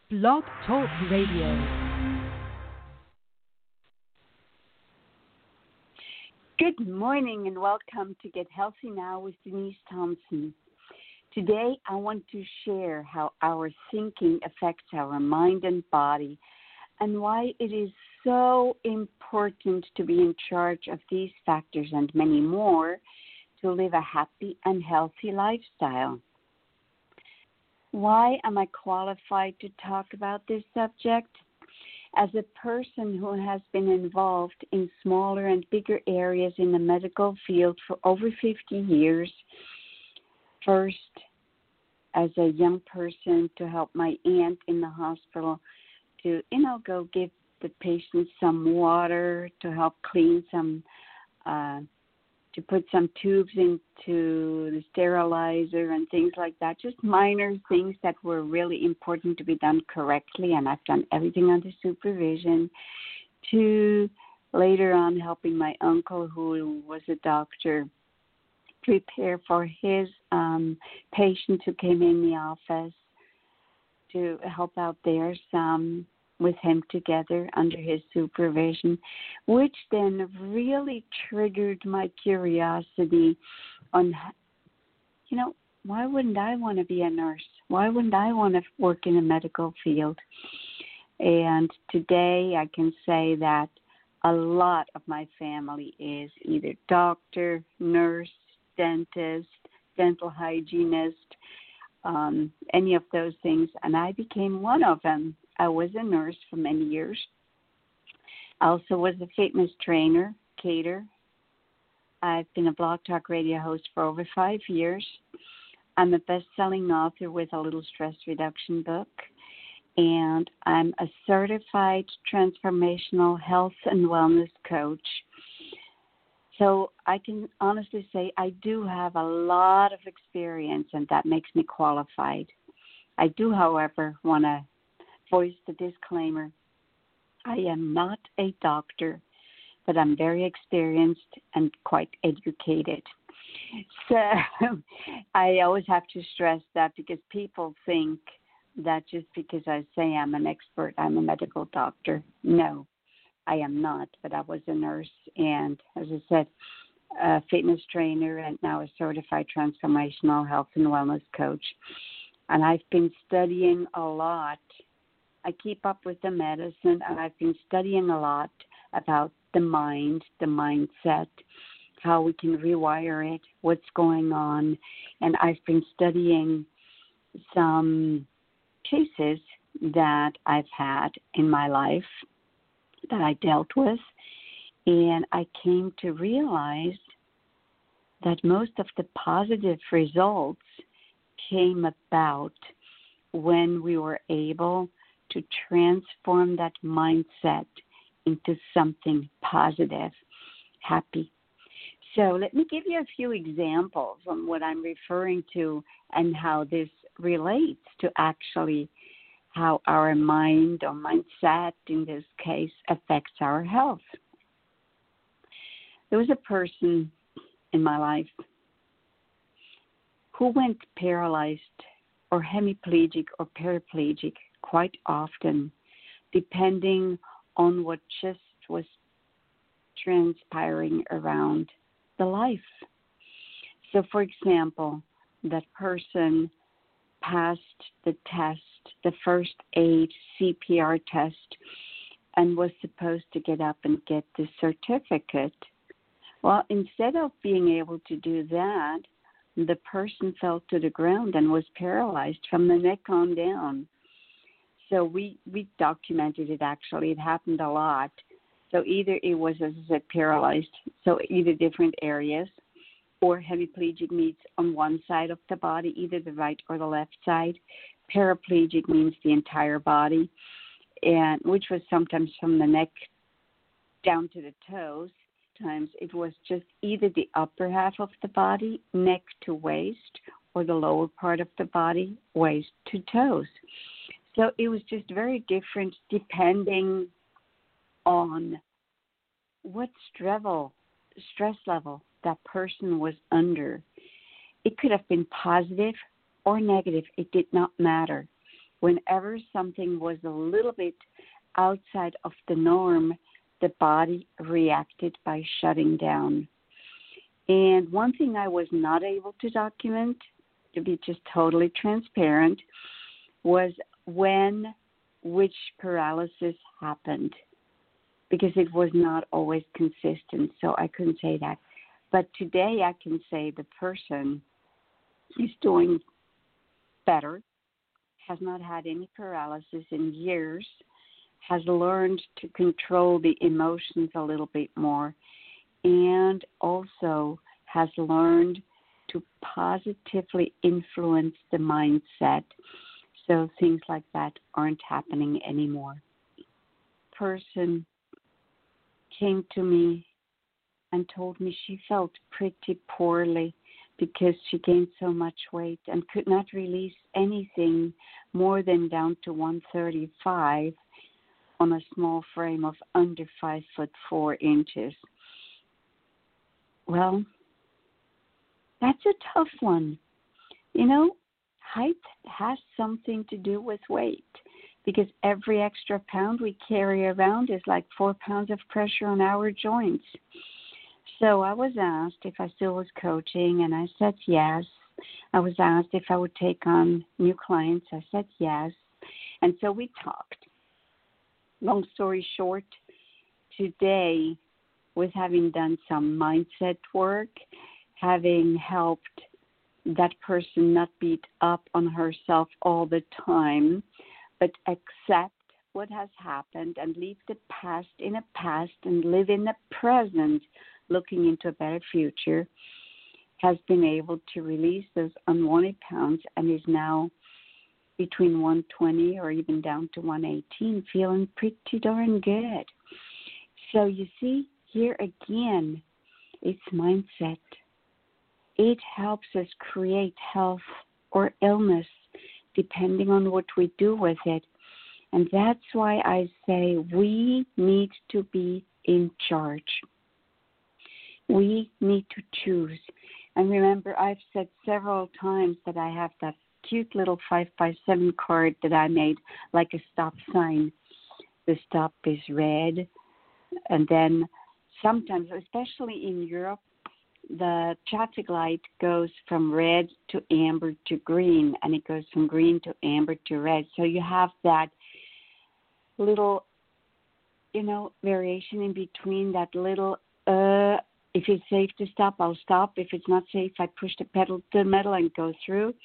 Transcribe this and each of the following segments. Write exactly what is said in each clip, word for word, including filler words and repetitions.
Blog Talk Radio. Good morning and welcome to Get Healthy Now with Denise Thompson. Today I want to share how our thinking affects our mind and body and why it is so important to be in charge of these factors and many more to live a happy and healthy lifestyle. Why am I qualified to talk about this subject? As a person who has been involved in smaller and bigger areas in the medical field for over fifty years, first as a young person to help my aunt in the hospital to, you know, go give the patient some water, to help clean some, uh, to put some tubes into the sterilizer and things like that, just minor things that were really important to be done correctly, and I've done everything under supervision, to later on helping my uncle, who was a doctor, prepare for his um, patients who came in the office, to help out there some with him together under his supervision, which then really triggered my curiosity on, you know, why wouldn't I want to be a nurse? Why wouldn't I want to work in a medical field? And today I can say that a lot of my family is either doctor, nurse, dentist, dental hygienist, um, any of those things, and I became one of them. I was a nurse for many years. I also was a fitness trainer, cater. I've been a Blog Talk Radio host for over five years. I'm a best-selling author with a little stress reduction book, and I'm a certified transformational health and wellness coach. So I can honestly say I do have a lot of experience, and that makes me qualified. I do, however, want to voice the disclaimer. I am not a doctor, but I'm very experienced and quite educated. So I always have to stress that because people think that just because I say I'm an expert, I'm a medical doctor. No, I am not, but I was a nurse and, as I said, a fitness trainer and now a certified transformational health and wellness coach. And I've been studying a lot. I keep up with the medicine, and I've been studying a lot about the mind, the mindset, how we can rewire it, what's going on. And I've been studying some cases that I've had in my life that I dealt with, and I came to realize that most of the positive results came about when we were able to transform that mindset into something positive, happy. So let me give you a few examples on what I'm referring to and how this relates to actually how our mind or mindset, in this case, affects our health. There was a person in my life who went paralyzed or hemiplegic or paraplegic quite often, depending on what just was transpiring around the life. So, for example, that person passed the test, the first aid C P R test, and was supposed to get up and get the certificate. Well, instead of being able to do that, the person fell to the ground and was paralyzed from the neck on down. So we, we documented it, actually. It happened a lot. So either it was, as I said, paralyzed, so either different areas, or hemiplegic means on one side of the body, either the right or the left side. Paraplegic means the entire body, and which was sometimes from the neck down to the toes. Times it was just either the upper half of the body, neck to waist, or the lower part of the body, waist to toes. So it was just very different depending on what stress level, stress level that person was under. It could have been positive or negative. It did not matter. whenever something was a little bit outside of the norm, the body reacted by shutting down. And one thing I was not able to document, to be just totally transparent, was when which paralysis happened, because it was not always consistent, so I couldn't say that. But today I can say the person is doing better, has not had any paralysis in years, has learned to control the emotions a little bit more, and also has learned to positively influence the mindset, so things like that aren't happening anymore. Person came to me and told me she felt pretty poorly because she gained so much weight and could not release anything more than down to one thirty-five on a small frame of under five foot four inches. Well, that's a tough one. You know, height has something to do with weight, because every extra pound we carry around is like four pounds of pressure on our joints. So I was asked if I still was coaching, and I said yes. I was asked if I would take on new clients. I said yes. And so we talked. Long story short, today, with having done some mindset work, having helped that person not beat up on herself all the time, but accept what has happened and leave the past in a past and live in the present, looking into a better future, has been able to release those unwanted pounds and is now between one twenty or even down to one eighteen, feeling pretty darn good. So you see, here again, it's mindset. It helps us create health or illness depending on what we do with it. And that's why I say we need to be in charge. We need to choose. And remember, I've said several times that I have that cute little five by seven card that I made like a stop sign. The stop is red. And then sometimes, especially in Europe, the traffic light goes from red to amber to green, and it goes from green to amber to red. So you have that little, you know, variation in between, that little, uh, if it's safe to stop, I'll stop. If it's not safe, I push the pedal to the metal and go through.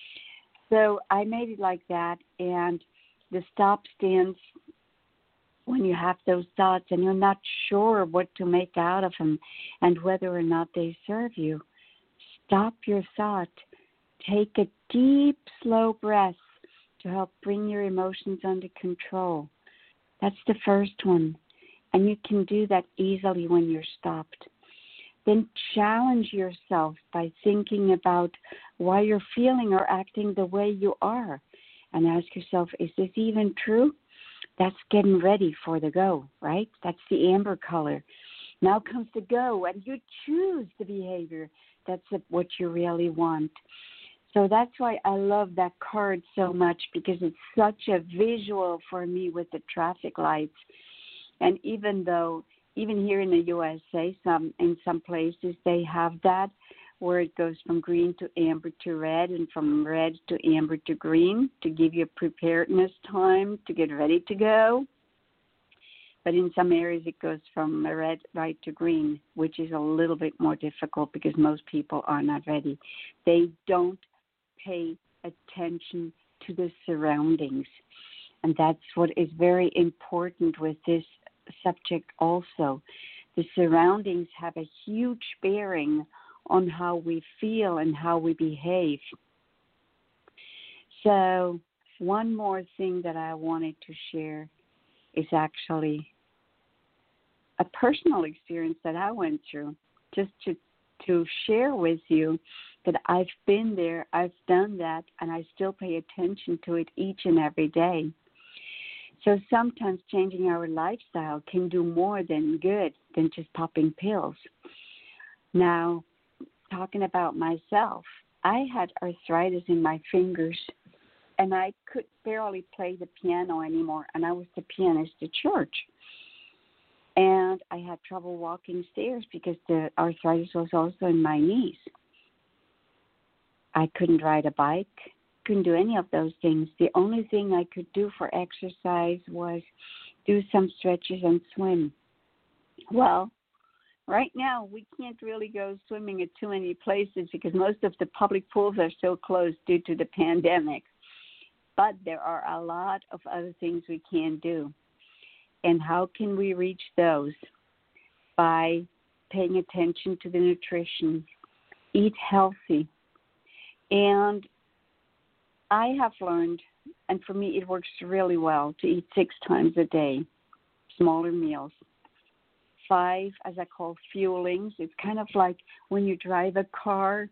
So I made it like that, and the stop stands when you have those thoughts and you're not sure what to make out of them and whether or not they serve you. Stop your thought. Take a deep, slow breath to help bring your emotions under control. That's the first one. And you can do that easily when you're stopped. Then challenge yourself by thinking about why you're feeling or acting the way you are. And ask yourself, is this even true? That's getting ready for the go, right? That's the amber color. Now comes the go, and you choose the behavior. That's what you really want. So that's why I love that card so much, because it's such a visual for me with the traffic lights. And even though, even here in the U S A, some in some places they have that, where it goes from green to amber to red and from red to amber to green to give you preparedness time to get ready to go. But in some areas it goes from red right to green, which is a little bit more difficult because most people are not ready. They don't pay attention to the surroundings. And that's what is very important with this subject also. The surroundings have a huge bearing on how we feel and how we behave. So one more thing that I wanted to share is actually a personal experience that I went through, just to, to share with you that I've been there, I've done that, and I still pay attention to it each and every day. So sometimes changing our lifestyle can do more than good than just popping pills. Now, talking about myself, I had arthritis in my fingers and I could barely play the piano anymore, and I was the pianist at church. And I had trouble walking stairs because the arthritis was also in my knees. I couldn't ride a bike, couldn't do any of those things. The only thing I could do for exercise was do some stretches and swim. Well, right now we can't really go swimming at too many places because most of the public pools are still closed due to the pandemic. But there are a lot of other things we can do. And how can we reach those? By paying attention to the nutrition, eat healthy. And I have learned, and for me it works really well, to eat six times a day, smaller meals. Five, as I call fuelings. It's kind of like when you drive a car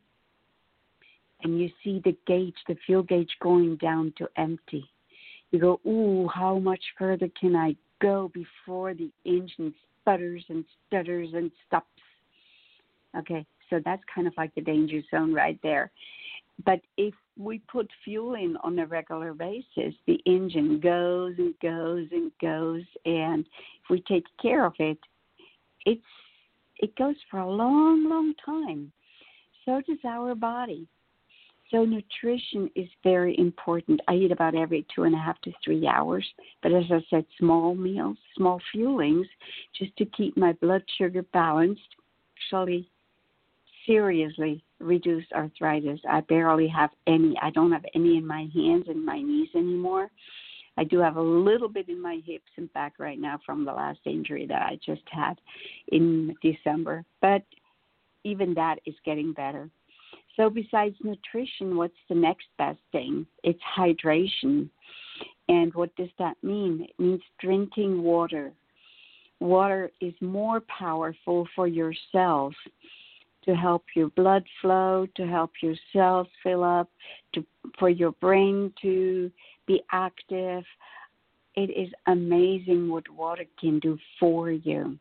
and you see the gauge, the fuel gauge going down to empty. You go, ooh, how much further can I go before the engine sputters and stutters and stops? Okay, so that's kind of like the danger zone right there. But if we put fuel in on a regular basis, the engine goes and goes and goes, and if we take care of it, it's it goes for a long, long time. So does our body. So nutrition is very important. I eat about every two and a half to three hours. But as I said, small meals, small fuelings, just to keep my blood sugar balanced, actually seriously reduce arthritis. I barely have any. I don't have any in my hands and my knees anymore. I do have a little bit in my hips and back right now from the last injury that I just had in December. But even that is getting better. So besides nutrition, what's the next best thing? It's hydration. And what does that mean? It means drinking water. Water is more powerful for your cells to help your blood flow, to help your cells fill up, to for your brain to be active. It is amazing what water can do for you.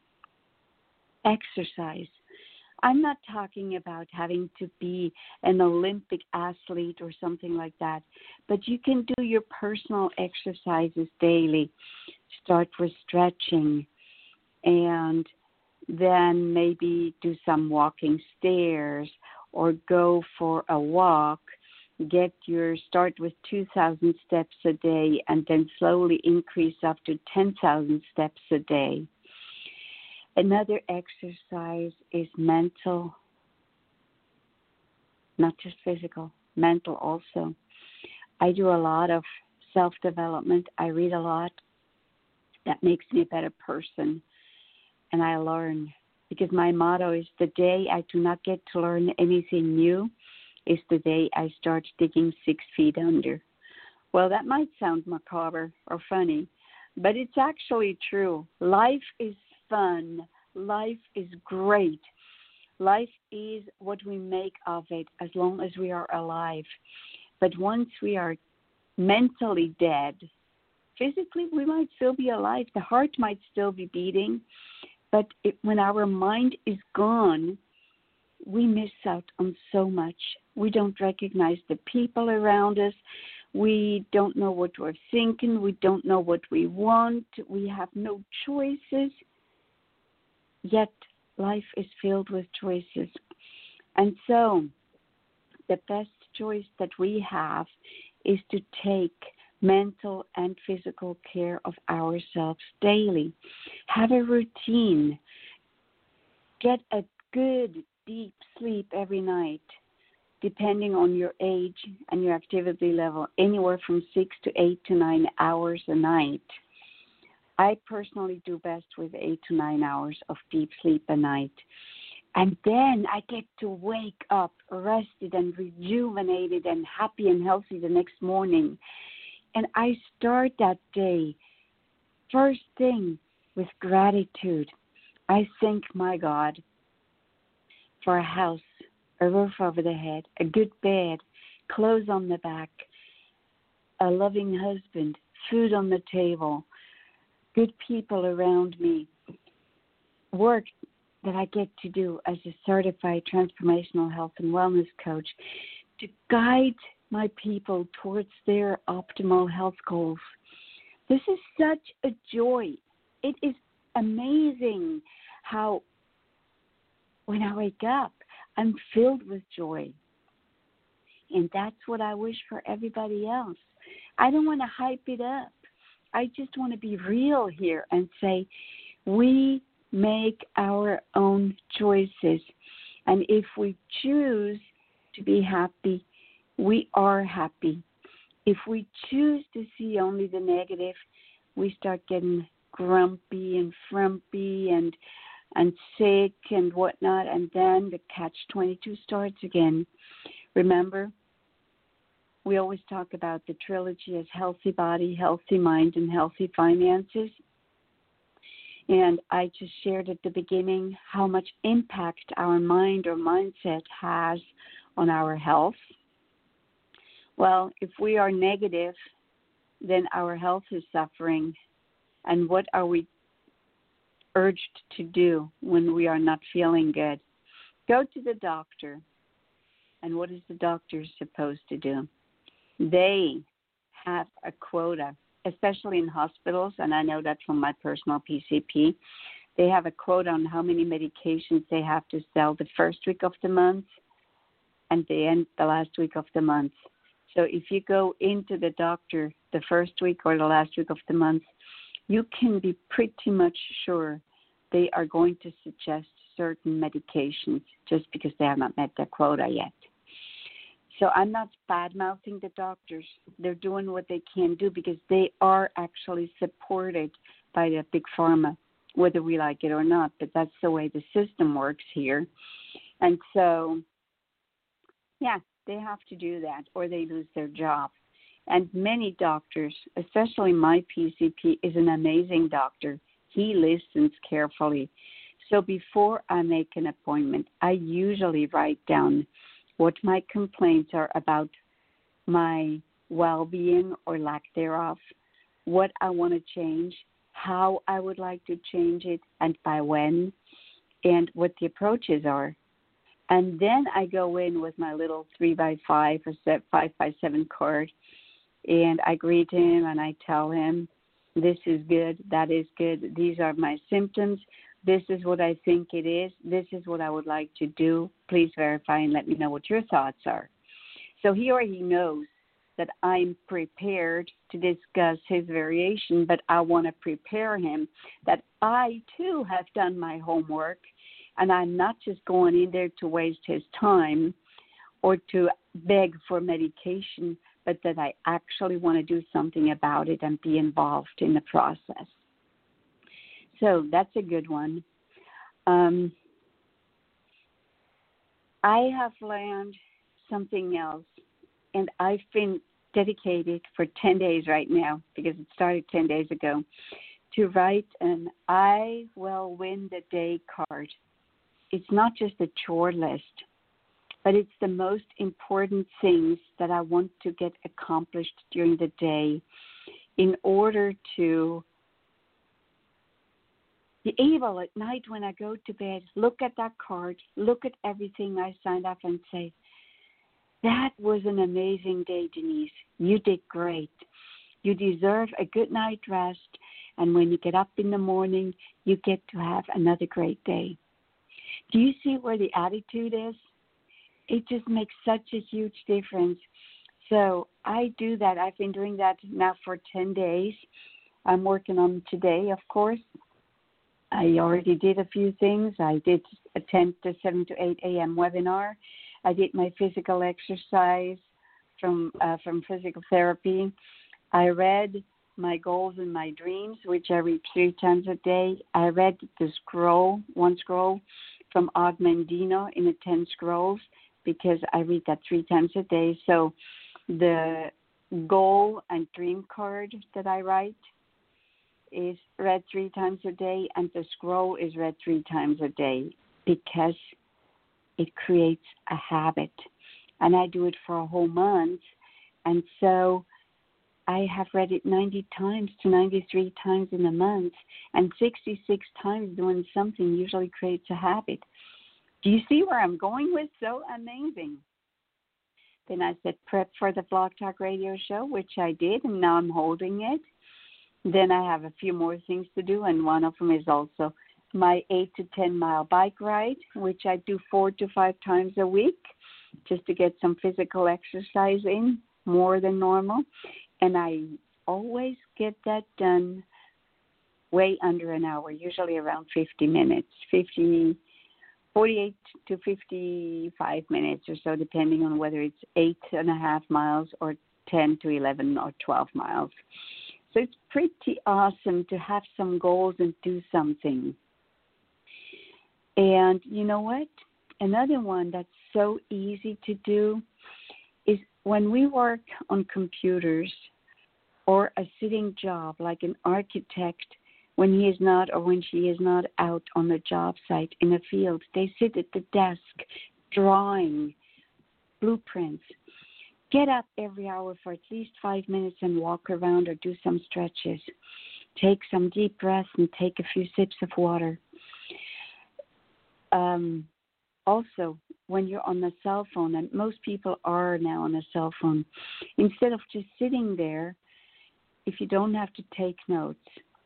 Exercise. I'm not talking about having to be an Olympic athlete or something like that, but you can do your personal exercises daily. Start with stretching and then maybe do some walking stairs or go for a walk. Get your start with two thousand steps a day and then slowly increase up to ten thousand steps a day. Another exercise is mental, not just physical, mental also. I do a lot of self-development. I read a lot. That makes me a better person. And I learn, because my motto is the day I do not get to learn anything new is the day I start digging six feet under. Well, that might sound macabre or funny, but it's actually true. Life is fun. Life is great. Life is what we make of it as long as we are alive. But once we are mentally dead, physically we might still be alive. The heart might still be beating. But it, when our mind is gone, we miss out on so much. We don't recognize the people around us. We don't know what we're thinking. We don't know what we want. We have no choices. Yet life is filled with choices. And so the best choice that we have is to take mental and physical care of ourselves daily. Have a routine. Get a good, deep sleep every night, depending on your age and your activity level, anywhere from six to eight to nine hours a night. I personally do best with eight to nine hours of deep sleep a night. And then I get to wake up rested and rejuvenated and happy and healthy the next morning. And I start that day, first thing, with gratitude. I thank my God for a house, a roof over the head, a good bed, clothes on the back, a loving husband, food on the table, good people around me, work that I get to do as a certified transformational health and wellness coach to guide my people towards their optimal health goals. This is such a joy. It is amazing how when I wake up, I'm filled with joy. And that's what I wish for everybody else. I don't want to hype it up. I just want to be real here and say we make our own choices. And if we choose to be happy, we are happy. If we choose to see only the negative, we start getting grumpy and frumpy and and sick and whatnot, and then the catch twenty-two starts again. Remember, we always talk about the trilogy as healthy body, healthy mind, and healthy finances. And I just shared at the beginning how much impact our mind or mindset has on our health. Well, if we are negative, then our health is suffering. And what are we urged to do when we are not feeling good? Go to the doctor. And what is the doctor supposed to do? They have a quota, especially in hospitals, and I know that from my personal P C P. They have a quota on how many medications they have to sell the first week of the month and the end the last week of the month. So if you go into the doctor the first week or the last week of the month, you can be pretty much sure they are going to suggest certain medications just because they have not met their quota yet. So I'm not bad-mouthing the doctors. They're doing what they can do because they are actually supported by the big pharma, whether we like it or not. But that's the way the system works here. And so, yeah, they have to do that or they lose their job. And many doctors, especially my P C P, is an amazing doctor. He listens carefully. So before I make an appointment, I usually write down what my complaints are about my well-being or lack thereof, what I want to change, how I would like to change it, and by when, and what the approaches are. And then I go in with my little three by five or five by seven card, and I greet him and I tell him, this is good, that is good, these are my symptoms, this is what I think it is, this is what I would like to do, please verify and let me know what your thoughts are. So he already knows that I'm prepared to discuss his variation, but I want to prepare him that I too have done my homework and I'm not just going in there to waste his time or to beg for medication, but that I actually want to do something about it and be involved in the process. So that's a good one. Um, I have learned something else, and I've been dedicated for ten days right now, because it started ten days ago, to write an I will win the day card. It's not just a chore list, but it's the most important things that I want to get accomplished during the day in order to be able at night when I go to bed, look at that card, look at everything I signed up and say, that was an amazing day, Denise. You did great. You deserve a good night rest, and when you get up in the morning, you get to have another great day. Do you see where the attitude is? It just makes such a huge difference. So I do that. I've been doing that now for ten days. I'm working on today, of course. I already did a few things. I did attend the seven to eight a.m. webinar. I did my physical exercise from uh, from physical therapy. I read my goals and my dreams, which I read three times a day. I read the scroll, one scroll from Og Mandino in the ten scrolls, because I read that three times a day. So the goal and dream card that I write is read three times a day, and the scroll is read three times a day, because it creates a habit. And I do it for a whole month. And so I have read it ninety times to ninety-three times in a month, and sixty-six times doing something usually creates a habit. Do you see where I'm going with? So amazing. Then I said prep for the Blog Talk Radio show, which I did, and now I'm holding it. Then I have a few more things to do, and one of them is also my eight to ten mile bike ride, which I do four to five times a week, just to get some physical exercise in, more than normal. And I always get that done way under an hour, usually around fifty minutes, fifty, forty-eight to fifty-five minutes or so, depending on whether it's eight and a half miles or ten to eleven or twelve miles. So it's pretty awesome to have some goals and do something. And you know what? Another one that's so easy to do is when we work on computers or a sitting job like an architect, when he is not or when she is not out on the job site in a field, they sit at the desk drawing blueprints. Get up every hour for at least five minutes and walk around or do some stretches. Take some deep breaths and take a few sips of water. Um, also, when you're on the cell phone, and most people are now on a cell phone, instead of just sitting there, if you don't have to take notes,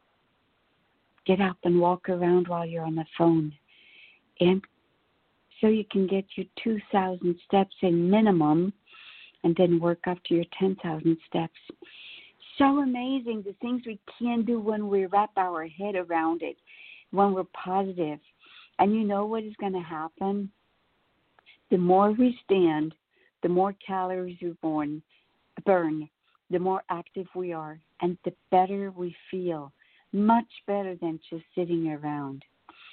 get up and walk around while you're on the phone. And so you can get your two thousand steps in minimum and then work up to your ten thousand steps. So amazing, the things we can do when we wrap our head around it, when we're positive. And you know what is going to happen? The more we stand, the more calories we burn, burn, the more active we are, and the better we feel. Much better than just sitting around.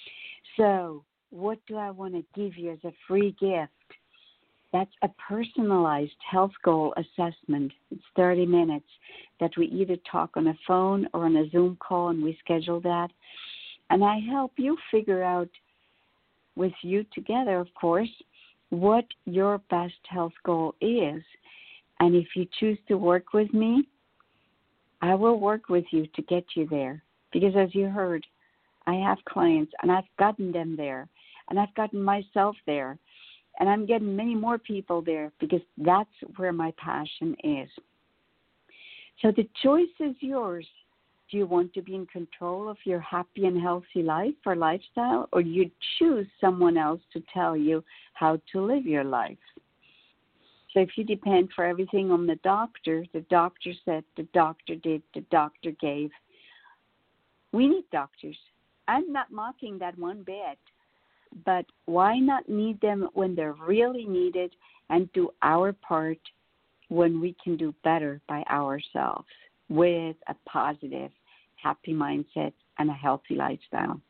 So what do I want to give you as a free gift? That's a personalized health goal assessment. It's thirty minutes that we either talk on a phone or on a Zoom call, and we schedule that. And I help you figure out with you together, of course, what your best health goal is. And if you choose to work with me, I will work with you to get you there. Because as you heard, I have clients, and I've gotten them there, and I've gotten myself there, and I'm getting many more people there because that's where my passion is. So the choice is yours. Do you want to be in control of your happy and healthy life or lifestyle, or do you choose someone else to tell you how to live your life? So if you depend for everything on the doctor, the doctor said, the doctor did, the doctor gave, we need doctors. I'm not mocking that one bit, but why not need them when they're really needed and do our part when we can do better by ourselves with a positive, happy mindset and a healthy lifestyle?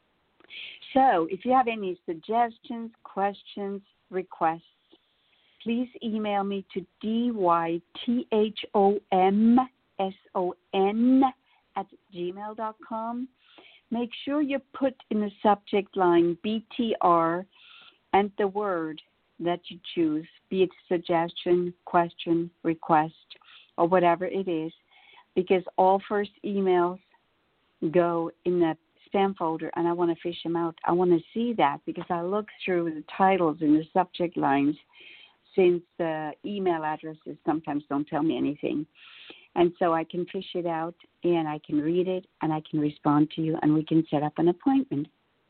So if you have any suggestions, questions, requests, please email me to D Y T H O M S O N at gmail dot com. Make sure you put in the subject line B T R and the word that you choose, be it suggestion, question, request, or whatever it is, because all first emails go in the spam folder, and I want to fish them out. I want to see that because I look through the titles and the subject lines, since the email addresses sometimes don't tell me anything. And so I can fish it out, and I can read it, and I can respond to you, and we can set up an appointment.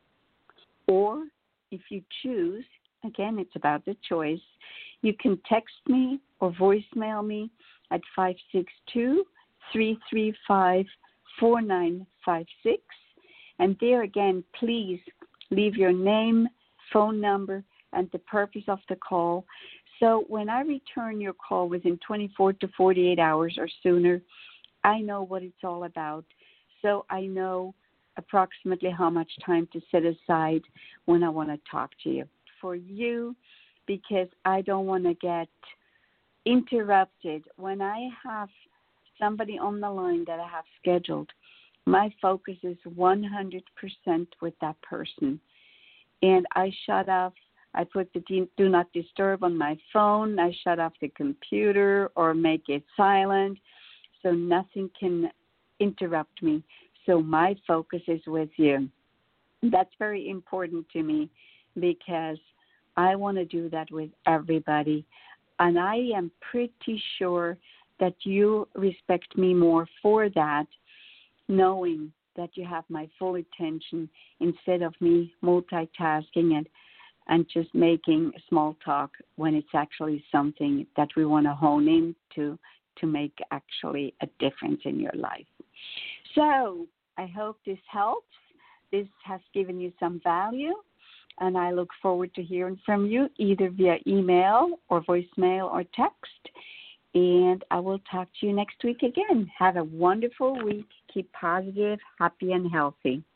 Or if you choose, again, it's about the choice, you can text me or voicemail me at five six two, three three five, four nine five six. And there again, please leave your name, phone number, and the purpose of the call. So when I return your call within twenty-four to forty-eight hours or sooner, I know what it's all about. So I know approximately how much time to set aside when I want to talk to you. For you, because I don't want to get interrupted. When I have somebody on the line that I have scheduled, my focus is one hundred percent with that person. And I shut off, I put the do not disturb on my phone, I shut off the computer or make it silent so nothing can interrupt me. So my focus is with you. That's very important to me because I want to do that with everybody. And I am pretty sure that you respect me more for that, knowing that you have my full attention instead of me multitasking and, and just making small talk when it's actually something that we want to hone in to, to make actually a difference in your life. So I hope this helps. This has given you some value, and I look forward to hearing from you either via email or voicemail or text. And I will talk to you next week again. Have a wonderful week. Keep positive, happy, and healthy.